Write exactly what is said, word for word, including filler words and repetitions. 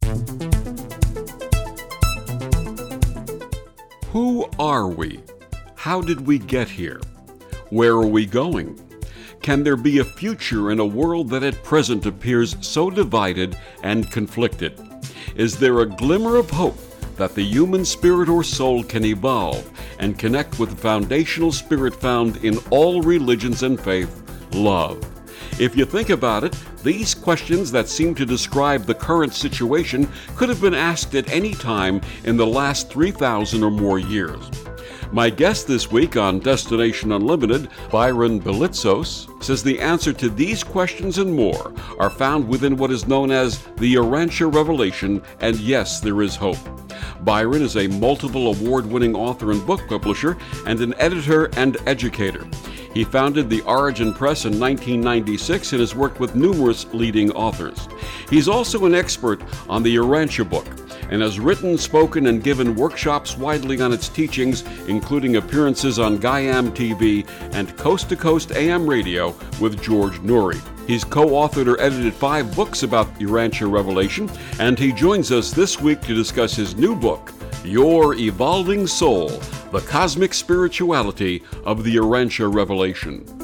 Who are we? How did we get here? Where are we going? Can there be a future in a world that at present appears so divided and conflicted? Is there a glimmer of hope that the human spirit or soul can evolve and connect with the foundational spirit found in all religions and faith, love? If you think about it, these questions that seem to describe the current situation could have been asked at any time in the last three thousand or more years. My guest this week on Destination Unlimited, Byron Belitzos, says the answer to these questions and more are found within what is known as the Urantia Revelation, and yes, there is hope. Byron is a multiple award-winning author and book publisher and an editor and educator. He founded the Origin Press in nineteen ninety-six and has worked with numerous leading authors. He's also an expert on the Urantia book and has written, spoken, and given workshops widely on its teachings, including appearances on Gaiam T V and Coast to Coast A M radio with George Noory. He's co-authored or edited five books about Urantia Revelation, and he joins us this week to discuss his new book, Your Evolving Soul, the Cosmic Spirituality of the Urantia Revelation.